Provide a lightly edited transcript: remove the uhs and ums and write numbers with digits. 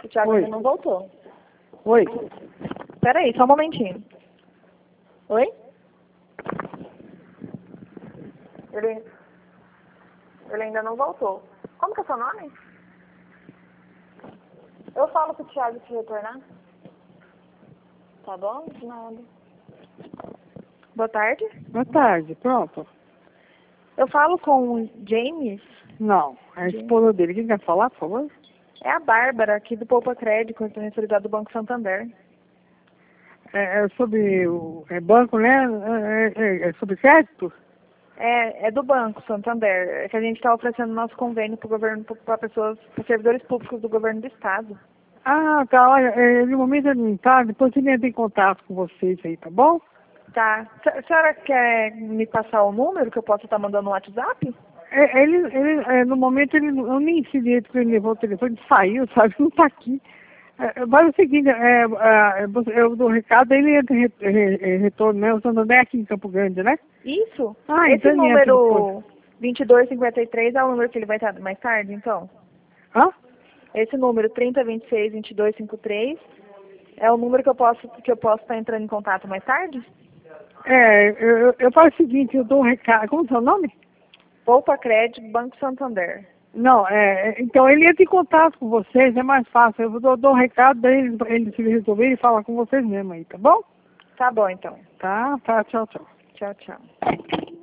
O Thiago Oi. ainda não voltou. Oi. Peraí, só um momentinho. Oi? Ele ainda não voltou. Como que é o seu nome? Eu falo pro Thiago te retornar. Tá bom? De nada. Boa tarde. Boa tarde, pronto. Eu falo com o James. Não, é a esposa dele. Quem quer falar, por favor? É a Bárbara, aqui do Poupa Crédito, corresponsabilidade do Banco Santander. É sobre o banco, né? É sobre crédito? É do Banco Santander. É que a gente está oferecendo nosso convênio para o governo, para pessoas, para servidores públicos do governo do estado. Ah, tá. Olha, no momento ele não tá. Depois ele entra em contato com vocês aí, tá bom? Tá. A senhora quer me passar o número que eu posso estar mandando no WhatsApp? No momento eu nem sei direito que ele levou o telefone, saiu, sabe? Não tá aqui. Mas é o seguinte, eu dou um recado, ele entra em retorno, né? O Santander é aqui em Campo Grande, né? Isso. Ah, Esse então ele entra depois. número 2253 é o número que ele vai estar mais tarde, então? Hã? Esse número 3026-2253 é o número que eu posso estar entrando em contato mais tarde? Eu faço o seguinte, eu dou um recado. Como é o seu nome? Poupa Crédito, Banco Santander. Não, então ele entra em contato com vocês, é mais fácil. Eu dou um recado, daí ele se resolver e fala com vocês mesmo aí, tá bom? Tá bom, então. Tá, tchau, tchau. Tchau, tchau.